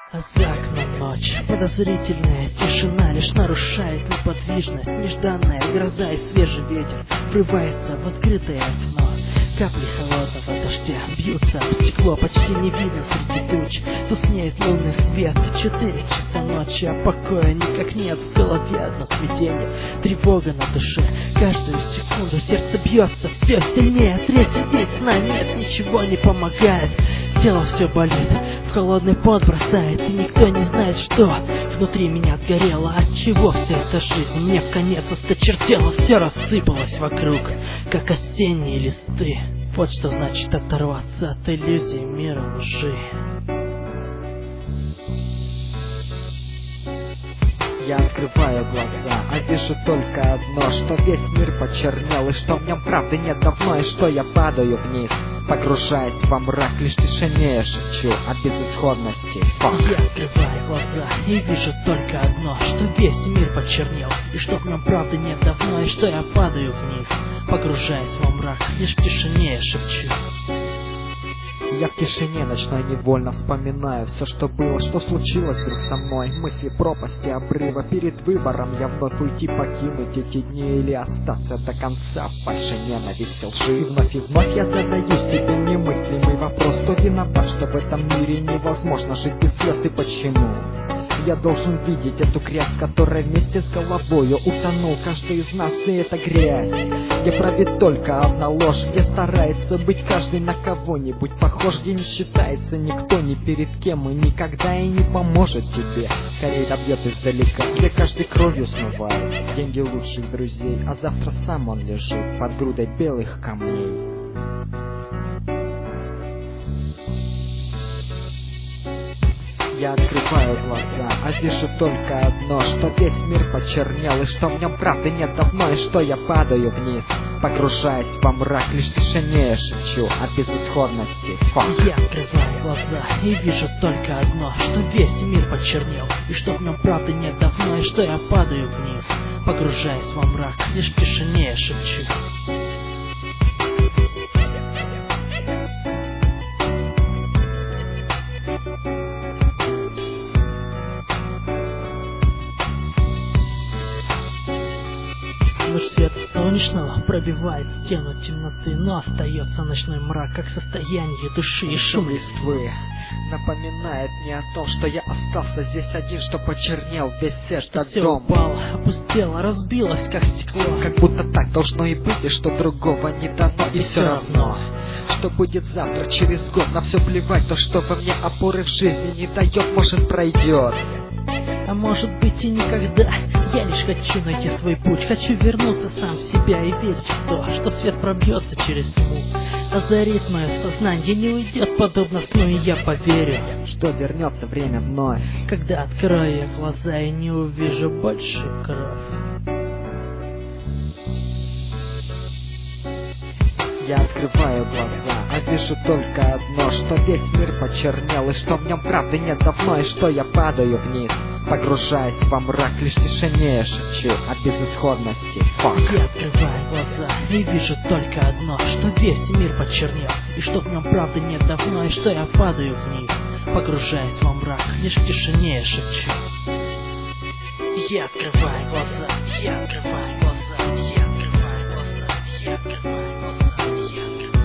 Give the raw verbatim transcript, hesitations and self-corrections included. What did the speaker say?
А за окном ночь, подозрительная тишина лишь нарушает неподвижность. Нежданная гроза и свежий ветер врывается в открытое окно. Капли холодного дождя бьются об стекло, почти не видно среди туч. Туснеет лунный свет, четыре часа ночи, а покоя никак нет. В голове одно смятение, тревога на душе. Каждую секунду сердце бьется все сильнее. Третий день сна нет, ничего не помогает. Тело все болит, в холодный пот бросает, и никто не знает, что внутри меня отгорело. Отчего вся эта жизнь мне в конец осточертела? Все рассыпалось вокруг, как осенние листы. Вот что значит оторваться от иллюзий мира лжи. Я открываю глаза, а вижу только одно, что весь мир почернел, и что в нем правды нет давно, и что я падаю вниз, погружаясь во мрак, лишь в тишине я шепчу о безысходности. Фак. Я открываю глаза и вижу только одно, что весь мир почернел, и что в нем правды нет давно, и что я падаю вниз, погружаясь во мрак, лишь в тишине я шепчу. Я в тишине ночной невольно вспоминаю все, что было, что случилось вдруг со мной. Мысли пропасти, обрыва, перед выбором я вновь уйти, покинуть эти дни или остаться до конца в фальши ненависти, лжи. И вновь и вновь я задаю себе немыслимый вопрос: кто виноват, что в этом мире невозможно жить без слез, и почему? Я должен видеть эту грязь, которая вместе с головою утонул каждый из нас, и эта грязь, где правит только одна ложь, где старается быть каждый на кого-нибудь похож, где не считается никто ни перед кем и никогда и не поможет тебе. Скорее добьет издалека, где каждый кровью смывает деньги лучших друзей, а завтра сам он лежит под грудой белых камней. Я открываю глаза, а вижу только одно, что весь мир почернел, и что в нем правды нет давно, и что я падаю вниз, погружаясь во мрак, лишь в тишине я шепчу о безысходности. Фак. Я открываю глаза и вижу только одно, что весь мир почернел, и что в нем правды нет давно, и что я падаю вниз, погружаясь во мрак, лишь в тишине я шепчу. Луч света солнечного пробивает стену темноты, но остается ночной мрак, как состояние души, и шум листвы напоминает мне о том, что я остался здесь один, что почернел весь что этот все дом. упало, опустело, разбилось, как стекло. Как будто так должно и быть, и что другого не дано, и, и все равно, что будет завтра, через год, на все плевать, то, что во мне опоры в жизни не дает, может пройдет. А может быть и никогда. Я лишь хочу найти свой путь, хочу вернуться сам в себя и верить в то, что свет пробьется через тьму, озарит мое сознание, не уйдет подобно сну, и я поверю, что вернется время вновь, когда открою я глаза и не увижу больше кровь. Я открываю глаза, а вижу только одно, что весь мир почернел, и что в нем правды нет давно, и что я падаю вниз, погружаясь во мрак, лишь в тишине я шепчу о безысходности. Фак. Я открываю глаза и вижу только одно, что весь мир почернел, и что в нем правды нет давно, и что я падаю вниз, погружаясь во мрак, лишь в тишине я шепчу. Я открываю глаза, я открываю глаза, я открываю глаза, я открываю глаза, я открываю глаза.